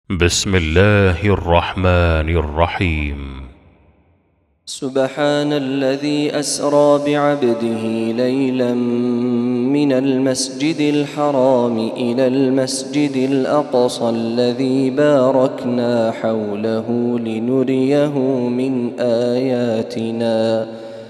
بسم الله الرحمن الرحيم. سبحان الذي أسرى بعبده ليلا من المسجد الحرام إلى المسجد الأقصى الذي باركنا حوله لنريه من آياتنا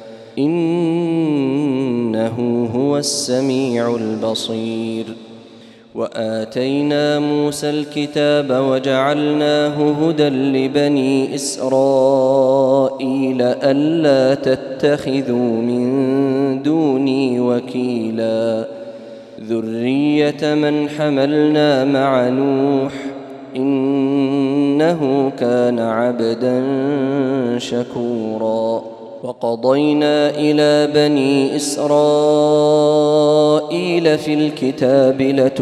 إنه هو السميع البصير. وآتينا موسى الكتاب وجعلناه هدى لبني إسرائيل ألا تتخذوا من دوني وكيلا ذرية من حملنا مع نوح إنه كان عبدا شكورا. وقضينا إلى بني إسرائيل في الكتاب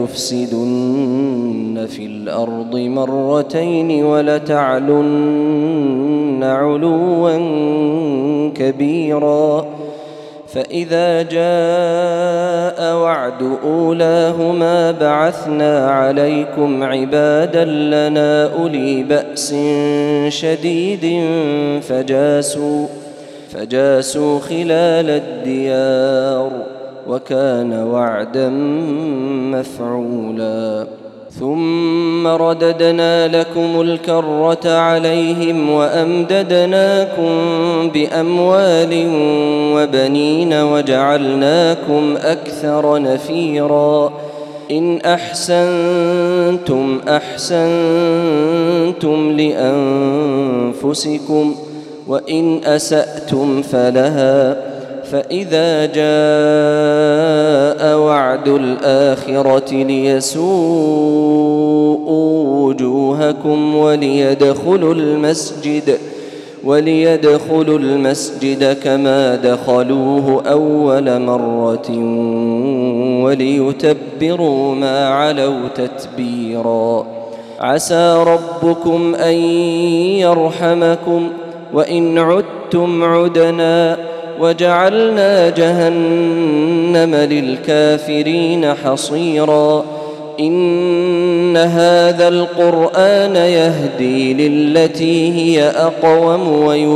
لتفسدن في الأرض مرتين ولتعلن علوا كبيرا فإذا جاء وعد أولاهما بعثنا عليكم عبادا لنا أولي بأس شديد فجاسوا خلال الديار وكان وعدا مفعولا. ثم رددنا لكم الكرة عليهم وأمددناكم بأموال وبنين وجعلناكم أكثر نفيرا. إن أحسنتم أحسنتم لأنفسكم وإن أسأتم فلها فإذا جاء وعد الآخرة ليسوءوا وجوهكم وليدخلوا المسجد كما دخلوه أول مرة وليتبروا ما علوا تتبيرا. عسى ربكم أن يرحمكم وإن عدتم عدنا وجعلنا جهنم للكافرين حصيرا. إن هذا القرآن يهدي للتي هي أقوم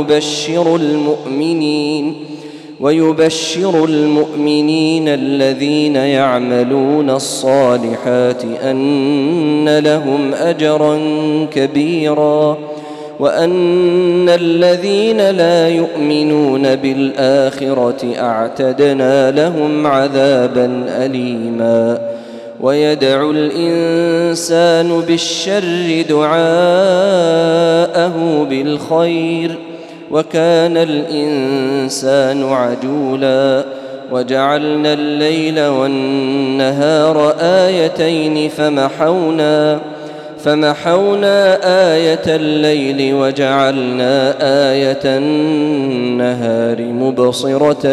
ويبشر المؤمنين الذين يعملون الصالحات أن لهم أجرا كبيرا وأن الذين لا يؤمنون بالآخرة أعتدنا لهم عذابا أليما. ويدعو الإنسان بالشر دعاءه بالخير وكان الإنسان عجولا. وجعلنا الليل والنهار آيتين فمحونا آية الليل وجعلنا آية النهار مبصرة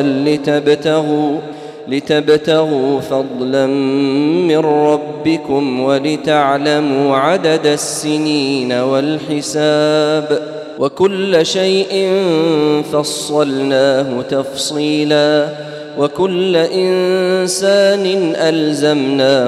لتبتغوا فضلا من ربكم ولتعلموا عدد السنين والحساب وكل شيء فصلناه تفصيلا. وكل إنسان ألزمناه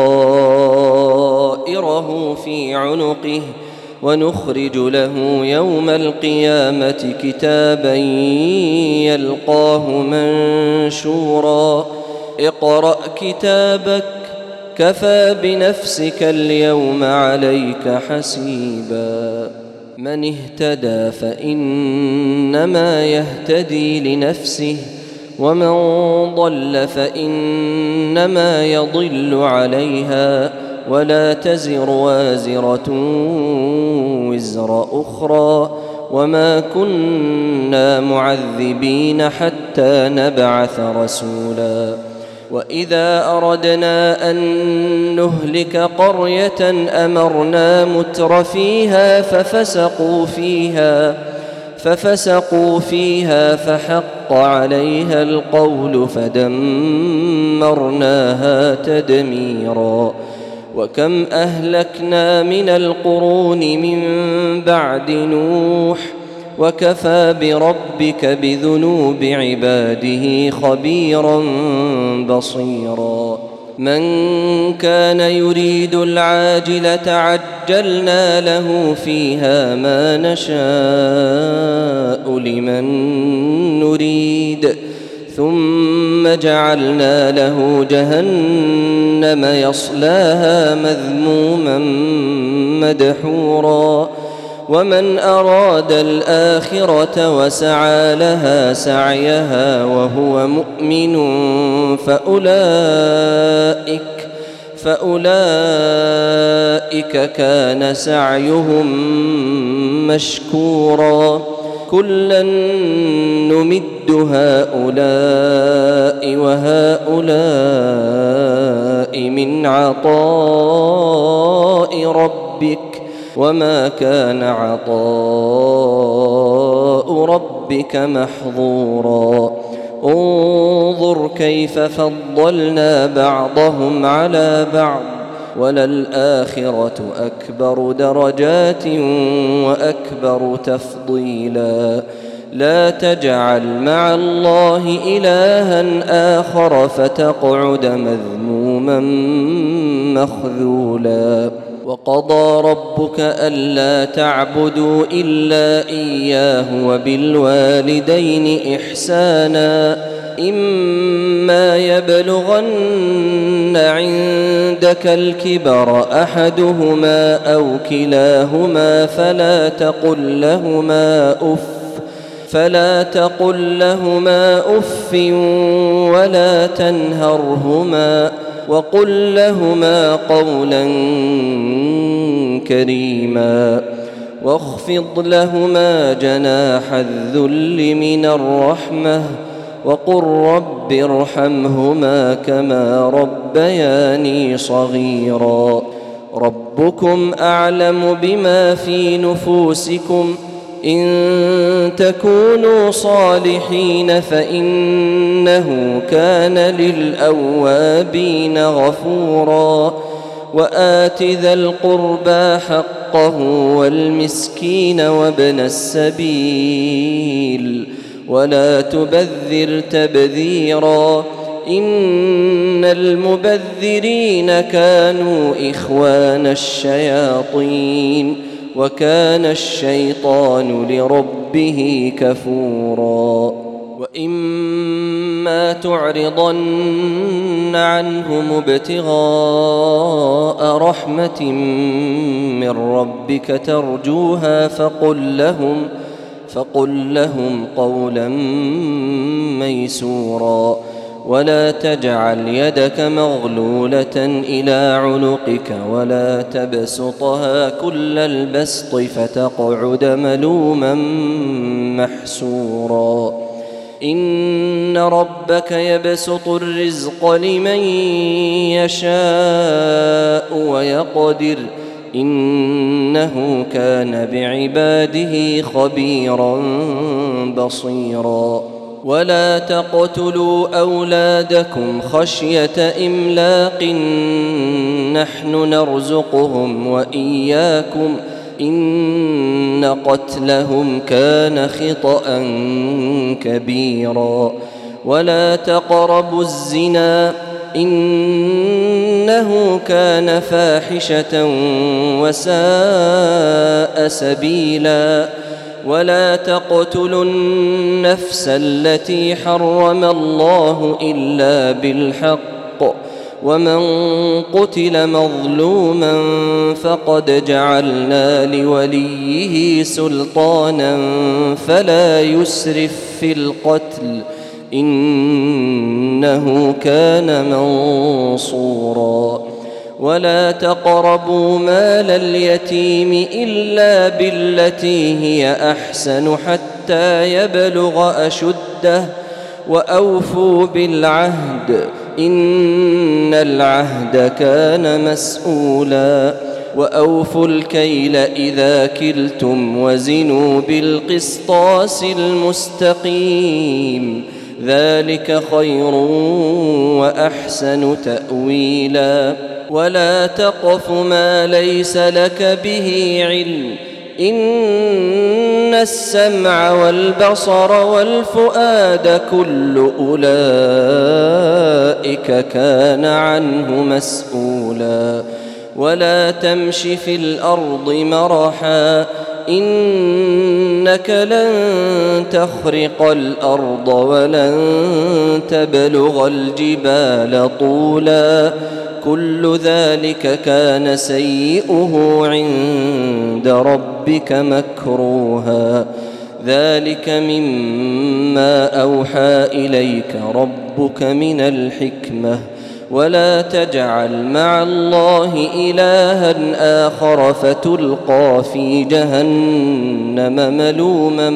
طائره في عنقه ونخرج له يوم القيامة كتابا يلقاه منشورا. اقرأ كتابك كفى بنفسك اليوم عليك حسيبا. من اهتدى فإنما يهتدي لنفسه ومن ضل فإنما يضل عليها ولا تزر وازرة وزر أخرى وما كنا معذبين حتى نبعث رسولا. وإذا أردنا أن نهلك قرية أمرنا متر فيها ففسقوا فيها فحق عليها القول فدمرناها تدميرا. وكم أهلكنا من القرون من بعد نوح وكفى بربك بذنوب عباده خبيرا بصيرا. من كان يريد العاجلة عجلنا له فيها ما نشاء لمن نريد ثم جعلنا له جهنم يصلاها مذموما مدحورا ومن أراد الآخرة وسعى لها سعيها وهو مؤمن فأولئك كان سعيهم مشكورا كلا نمد هؤلاء وهؤلاء من عطاء ربك وما كان عطاء ربك محظورا انظر كيف فضلنا بعضهم على بعض وللآخرة أكبر درجات وأكبر تفضيلا لا تجعل مع الله إلها آخر فتقعد مذموما مخذولا وقضى ربك ألا تعبدوا إلا إياه وبالوالدين إحسانا إما يبلغن عندك الكبر أحدهما أو كلاهما فلا تقل لهما أف ولا تنهرهما وقل لهما قولا كريما واخفض لهما جناح الذل من الرحمة وقل رب ارحمهما كما ربياني صغيرا ربكم أعلم بما في نفوسكم إن تكونوا صالحين فإنه كان للأوابين غفورا وآت ذا القربى حقه والمسكين وابن السبيل ولا تبذر تبذيرا إن المبذرين كانوا إخوان الشياطين وكان الشيطان لربه كفورا وإما تعرضن عنهم ابتغاء رحمة من ربك ترجوها فقل لهم قولا ميسورا ولا تجعل يدك مغلولة إلى عنقك ولا تبسطها كل البسط فتقعد ملوما محسورا إن ربك يبسط الرزق لمن يشاء ويقدر إنه كان بعباده خبيرا بصيرا ولا تقتلوا أولادكم خشية إملاق نحن نرزقهم وإياكم إن قتلهم كان خطأ كبيرا ولا تقربوا الزنا إنه كان فاحشة وساء سبيلا ولا تقتلوا النفس التي حرم الله إلا بالحق ومن قتل مظلوما فقد جعلنا لوليه سلطانا فلا يسرف في القتل إنه كان منصورا ولا تقربوا مال اليتيم إلا بالتي هي أحسن حتى يبلغ أشده وأوفوا بالعهد إن العهد كان مسؤولا وأوفوا الكيل إذا كلتم وزنوا بالقسطاس المستقيم ذلك خير وأحسن تأويلا ولا تقف ما ليس لك به علم إن السمع والبصر والفؤاد كل أولئك كان عنه مسؤولا ولا تمش في الأرض مرحا إنك لن تخرق الأرض ولن تبلغ الجبال طولا كل ذلك كان سيئه عند ربك مكروها ذلك مما أوحى إليك ربك من الحكمة ولا تجعل مع الله إلها آخر فتلقى في جهنم ملوما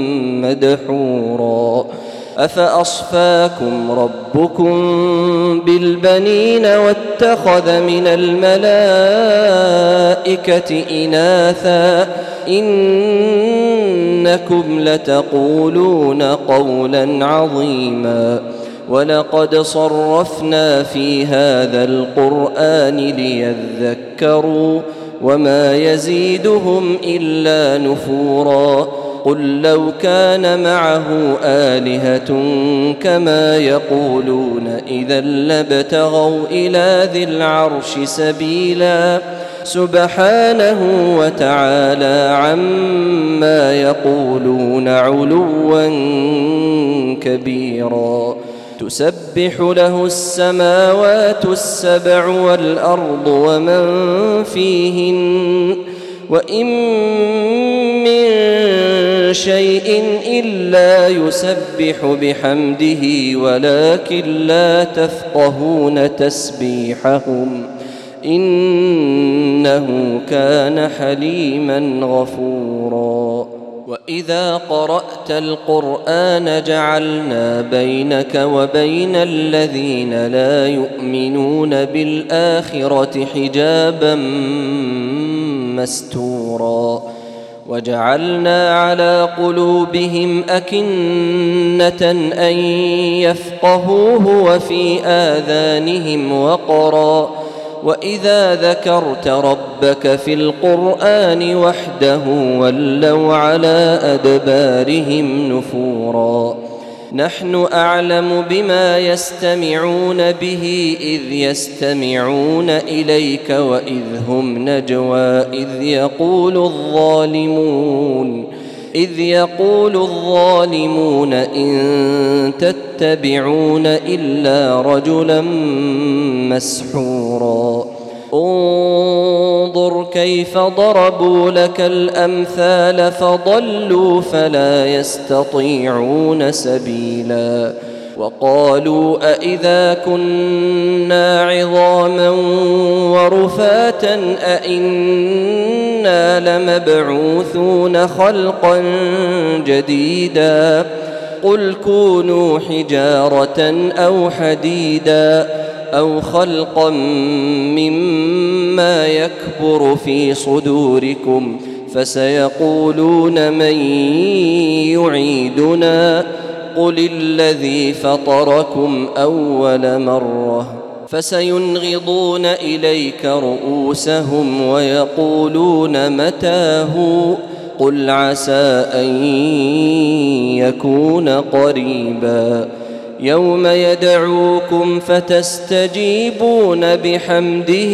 مدحورا أفأصفاكم ربكم بالبنين واتخذ من الملائكة إناثا إنكم لتقولون قولا عظيما ولقد صرفنا في هذا القرآن ليذكروا وما يزيدهم إلا نفورا قل لو كان معه آلهة كما يقولون إذا لابتغوا إلى ذي العرش سبيلا سبحانه وتعالى عما يقولون علوا كبيرا تسبح له السماوات السبع والأرض ومن فيهن وإن من شيء إلا يسبح بحمده ولكن لا تفقهون تسبيحهم إنه كان حليما غفورا وإذا قرأت القرآن جعلنا بينك وبين الذين لا يؤمنون بالآخرة حجابا مستورا وجعلنا على قلوبهم أكنة أن يفقهوه وفي آذانهم وقرا وإذا ذكرت ربك في القرآن وحده ولوا على أدبارهم نفورا نحن أعلم بما يستمعون به إذ يستمعون إليك وإذ هم نجوى إذ يقول الظالمون إن تتبعون إلا رجلا مسحورا انظر كيف ضربوا لك الأمثال فضلوا فلا يستطيعون سبيلا وقالوا أإذا كنا عظاما ورفاتا أإنا لمبعوثون خلقا جديدا قل كونوا حجارة أو حديدا أو خلقا مما يكبر في صدوركم فسيقولون من يعيدنا قل الذي فطركم أول مرة فسينغضون إليك رؤوسهم ويقولون متى هو قل عسى أن يكون قريبا يوم يدعوكم فتستجيبون بحمده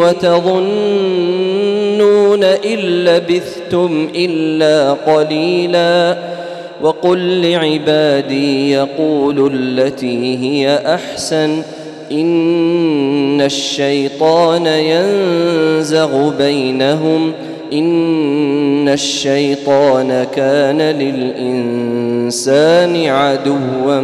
وتظنون إن لبثتم إلا قليلا وقل لعبادي يقولوا التي هي أحسن إن الشيطان ينزغ بينهم إن الشيطان كان للإنسان عدوا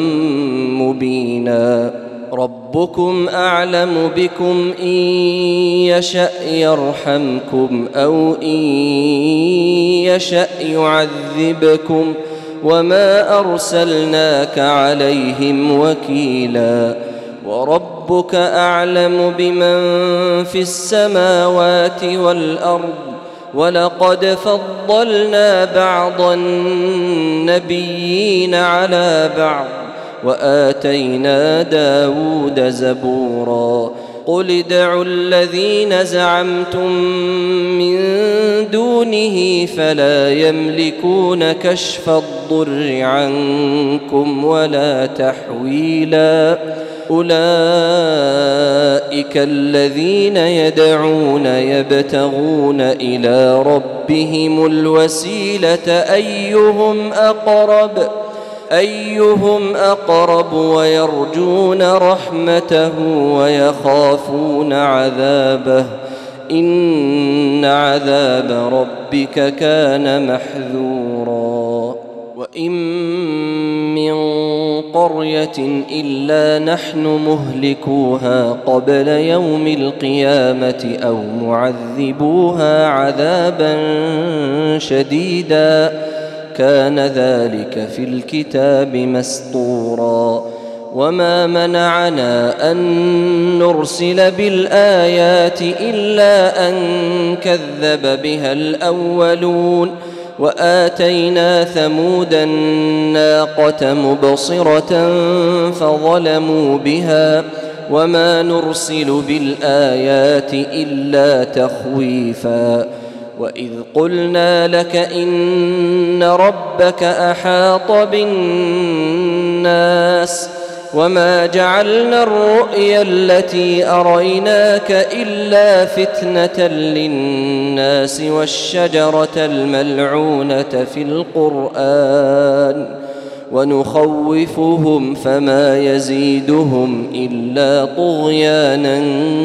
مبينا ربكم أعلم بكم إن يشأ يرحمكم أو إن يشأ يعذبكم وما أرسلناك عليهم وكيلا وربك أعلم بمن في السماوات والأرض ولقد فضلنا بعض النبيين على بعض وآتينا داود زبورا قل ادعوا الذين زعمتم من دونه فلا يملكون كشف الضر عنكم ولا تحويلا أولئك الذين يدعون يبتغون إلى ربهم الوسيلة أيهم أقرب ويرجون رحمته ويخافون عذابه إن عذاب ربك كان محذورا وإن من قرية إلا نحن مهلكوها قبل يوم القيامة أو معذبوها عذابا شديدا كان ذلك في الكتاب مسطورا وما منعنا أن نرسل بالآيات إلا أن كذب بها الأولون وآتينا ثمود الناقة مبصرة فظلموا بها وما نرسل بالآيات إلا تخويفا وإذ قلنا لك إن ربك أحاط بالناس وما جعلنا الرؤيا التي أريناك إلا فتنة للناس والشجرة الملعونة في القرآن ونخوفهم فما يزيدهم إلا طغيانا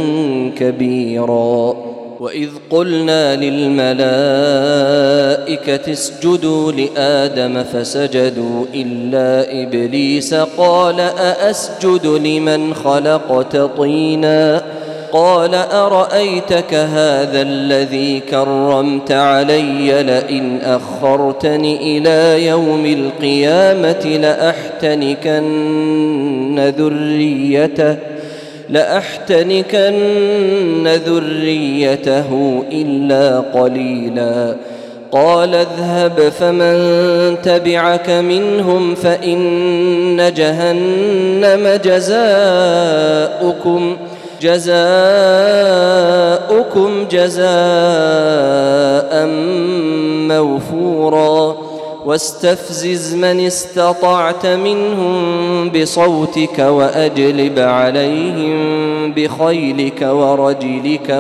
كبيرا وإذ قلنا للملائكة اسجدوا لآدم فسجدوا إلا إبليس قال أأسجد لمن خلقت طينا قال أرأيتك هذا الذي كرمت علي لئن أخرتني إلى يوم القيامة لأحتنكن ذريته إلا قليلا قال اذهب فمن تبعك منهم فإن جهنم جزاؤكم جزاء موفورا واستفزز من استطعت منهم بصوتك وأجلب عليهم بخيلك ورجلك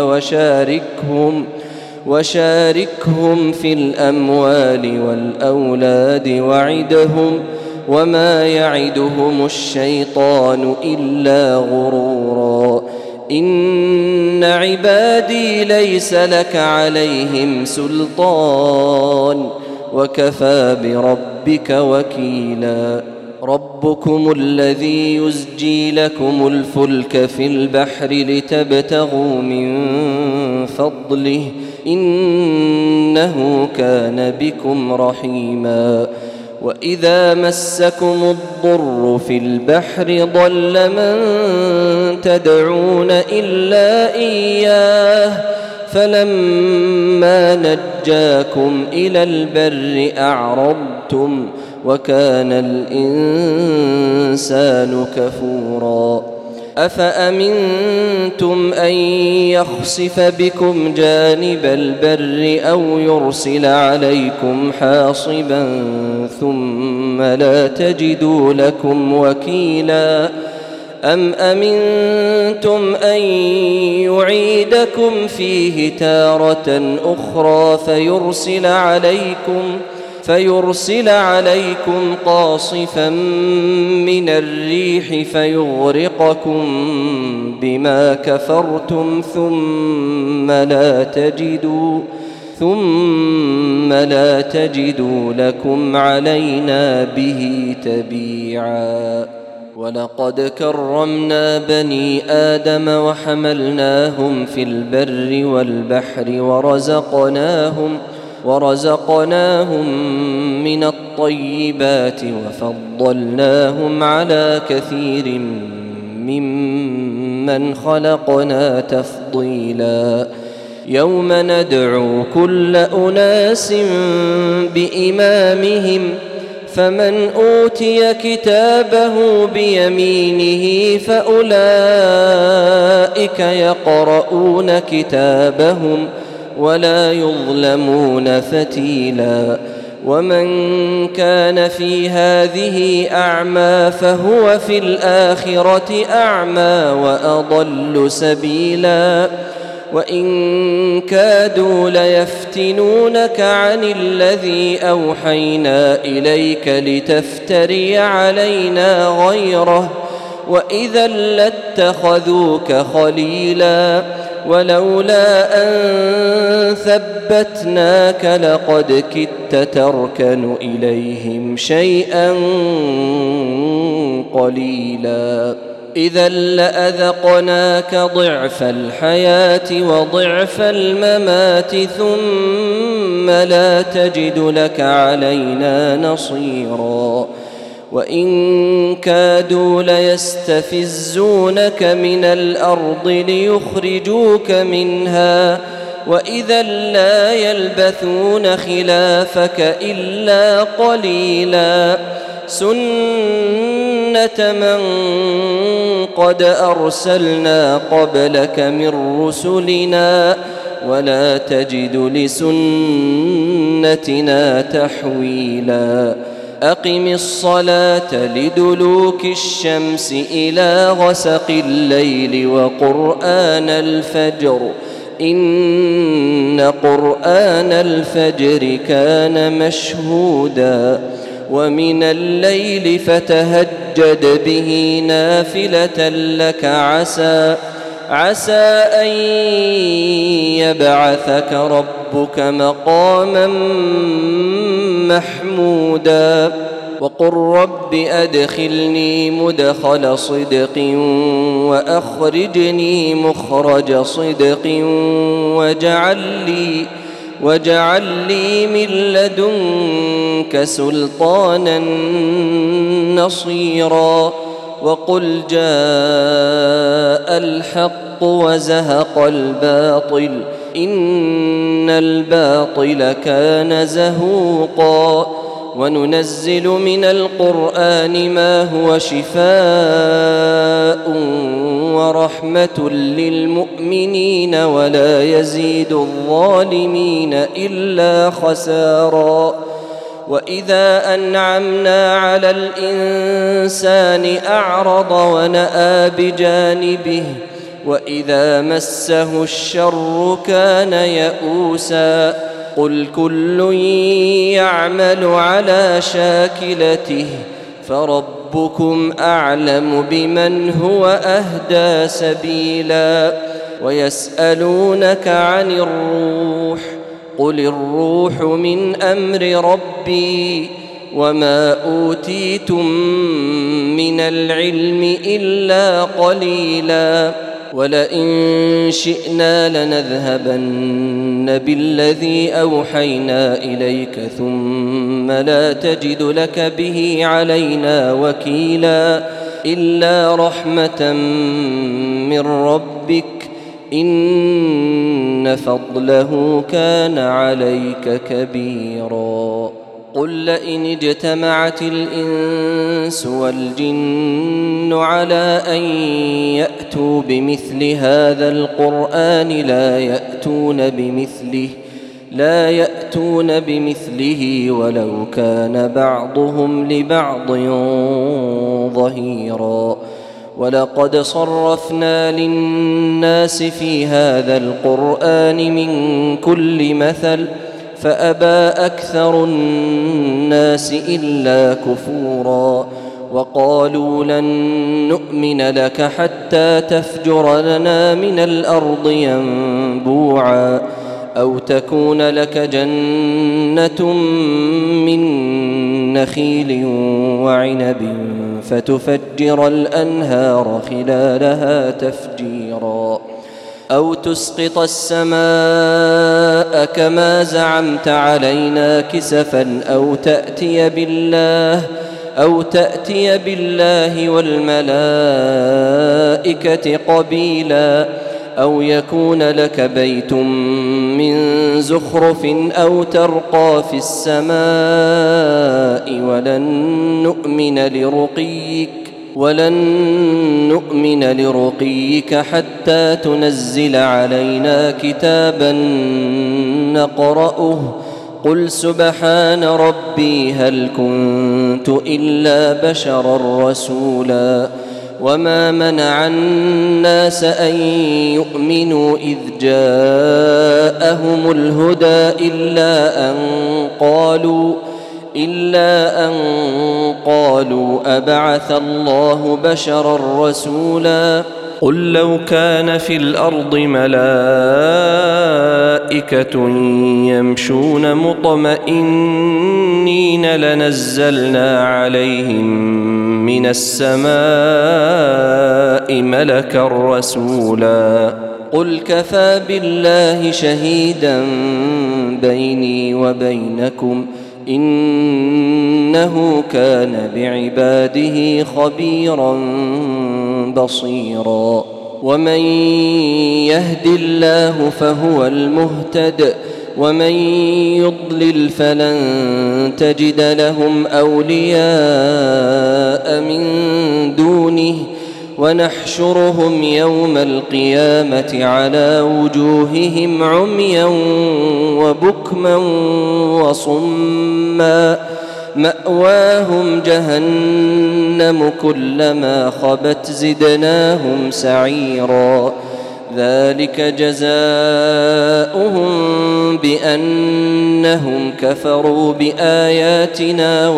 وشاركهم في الأموال والأولاد وعدهم وما يعدهم الشيطان إلا غرورا إن عبادي ليس لك عليهم سلطان وكفى بربك وكيلا ربكم الذي يزجي لكم الفلك في البحر لتبتغوا من فضله إنه كان بكم رحيما وإذا مسكم الضر في البحر ضل من تدعون إلا إياه فلما نجاكم إلى البر أعرضتم وكان الإنسان كفورا أفأمنتم أن يخسف بكم جانب البر أو يرسل عليكم حاصبا ثم لا تجدوا لكم وكيلا أم أمنتم أن يعيدكم فيه تارة أخرى فيرسل عليكم قاصفا من الريح فيغرقكم بما كفرتم ثم لا تجدوا لكم علينا به تبيعا ولقد كرمنا بني آدم وحملناهم في البر والبحر ورزقناهم من الطيبات وفضلناهم على كثير ممن خلقنا تفضيلا يوم ندعو كل أناس بإمامهم فمن أوتي كتابه بيمينه فأولئك يقرؤون كتابهم ولا يظلمون فتيلا. ومن كان في هذه أعمى فهو في الآخرة أعمى وأضل سبيلا. وإن كادوا ليفتنونك عن الذي أوحينا إليك لتفتري علينا غيره، وإذا لاتخذوك خليلا. ولولا أن ثبتناك لقد كدت تركن إليهم شيئا قليلا. إذا لأذقناك ضعف الحياة وضعف الممات ثم لا تجد لك علينا نصيرا. وإن كادوا ليستفزونك من الأرض ليخرجوك منها، وإذا لا يلبثون خلافك إلا قليلا. سنة من قد أرسلنا قبلك من رسلنا ولا تجد لسنتنا تحويلا. أقم الصلاة لدلوك الشمس إلى غسق الليل وقرآن الفجر إن قرآن الفجر كان مشهودا. ومن الليل فتهجد به نافلة لك عسى أن يبعثك ربك مقاما محمودا. وقل رب أدخلني مدخل صدق وأخرجني مخرج صدق واجعل لي من لدنك سلطانا نصيرا. وقل جاء الحق وزهق الباطل إن الباطل كان زهوقا. وننزل من القرآن ما هو شفاء ورحمة للمؤمنين ولا يزيد الظالمين إلا خسارا. وإذا أنعمنا على الإنسان أعرض ونأى بجانبه وإذا مسه الشر كان يئوسا. قل كل يعمل على شاكلته فربكم أعلم بمن هو أهدى سبيلا. ويسألونك عن الروح قل الروح من أمر ربي وما أوتيتم من العلم إلا قليلا. ولئن شئنا لنذهبن بالذي أوحينا إليك ثم لا تجد لك به علينا وكيلا إلا رحمة من ربك إن فضله كان عليك كبيرا. قل لئن اجتمعت الإنس والجن على أن يأتوا بمثل هذا القرآن لا يأتون بمثله ولو كان بعضهم لبعض ظهيرا. ولقد صرفنا للناس في هذا القرآن من كل مثل فأبى أكثر الناس إلا كفورا. وقالوا لن نؤمن لك حتى تفجر لنا من الأرض ينبوعا أو تكون لك جنة من نخيل وعنب فتفجر الأنهار خلالها تفجيرا أو تسقط السماء كما زعمت علينا كسفا أو تأتي بالله والملائكة قبيلا أو يكون لك بيت من زخرف أو ترقى في السماء ولن نؤمن لرقيك حتى تنزل علينا كتابا نقرأه قل سبحان ربي هل كنت إلا بشرا رسولا وما منع الناس أن يؤمنوا إذ جاءهم الهدى إلا أن قالوا أبعث الله بشرا رسولا قل لو كان في الأرض ملائكة يمشون مطمئنين لنزلنا عليهم من السماء ملكا رسولا قل كفى بالله شهيدا بيني وبينكم إنه كان بعباده خبيرا بصيرا ومن يهد الله فهو المهتد ومن يضلل فلن تجد لهم أولياء من دونه ونحشرهم يوم القيامة على وجوههم عميا وبكما وصما مأواهم جهنم كلما خبت زدناهم سعيرا ذلك جزاؤهم بأنهم كفروا بآياتنا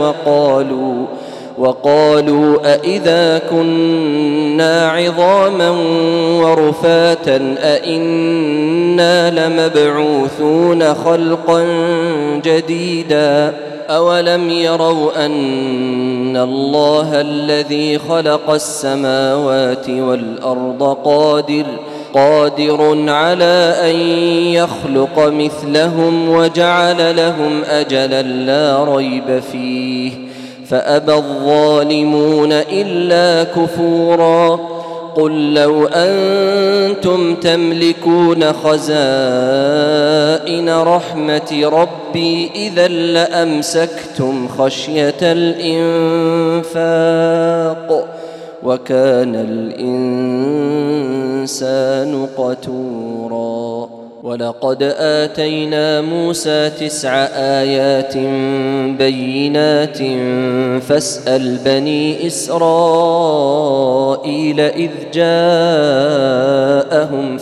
وقالوا أإذا كنا عظاما ورفاتا أإنا لمبعوثون خلقا جديدا أولم يروا أن الله الذي خلق السماوات والأرض قادر على أن يخلق مثلهم وجعل لهم أجلا لا ريب فيه فأبى الظالمون إلا كفورا قل لو أنتم تملكون خزائن رحمة ربي إذا لأمسكتم خشية الإنفاق وكان الإنسان قتورا ولقد آتينا موسى 9 آيات بينات فاسأل بني إسرائيل إذ جاءهم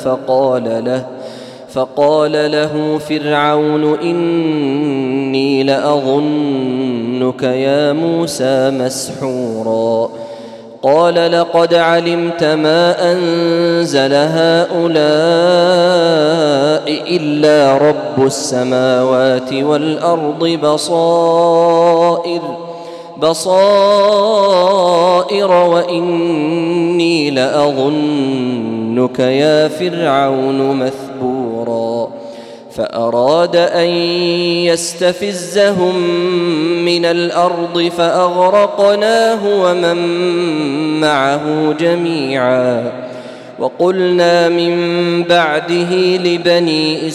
فقال له فرعون إني لأظنك يا موسى مسحورا قال لقد علمت ما أنزل هؤلاء إلا رب السماوات والأرض بصائر وإني لأظنك يا فرعون مثبورا فأراد أن يستفزهم من الأرض فأغرقناه ومن معه جميعا وقلنا من بعده لبني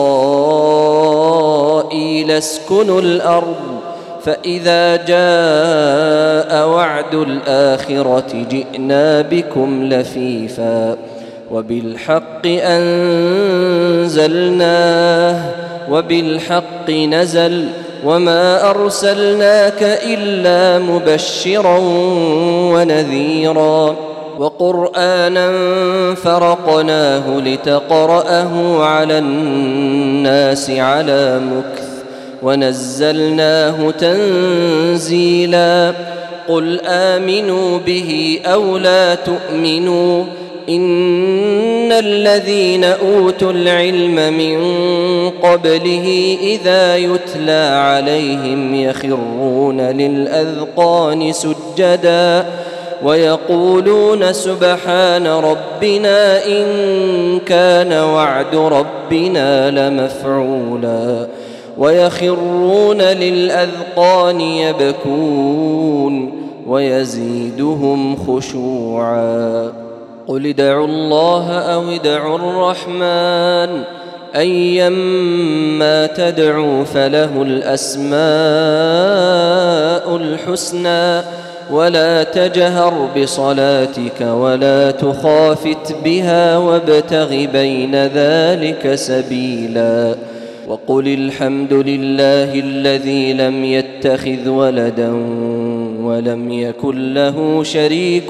إسرائيل اسكنوا الأرض فإذا جاء وعد الآخرة جئنا بكم لفيفا وبالحق أنزلناه وبالحق نزل وما أرسلناك إلا مبشرا ونذيرا وقرآنا فرقناه لتقرأه على الناس على مكث ونزلناه تنزيلا قل آمنوا به أو لا تؤمنوا إن الذين أوتوا العلم من قبله إذا يتلى عليهم يخرون للأذقان سجدا ويقولون سبحان ربنا إن كان وعد ربنا لمفعولا ويخرون للأذقان يبكون ويزيدهم خشوعا قل ادعوا الله أو ادعوا الرحمن أيما تدعوا فله الأسماء الحسنى ولا تجهر بصلاتك ولا تخافت بها وابتغ بين ذلك سبيلا وقل الحمد لله الذي لم يتخذ ولدا ولم يكن له شريك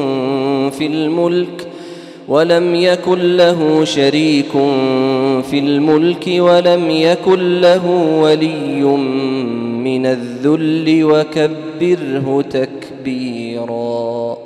في الملك ولم يكن له ولي من الذل وكبره تكبيرا.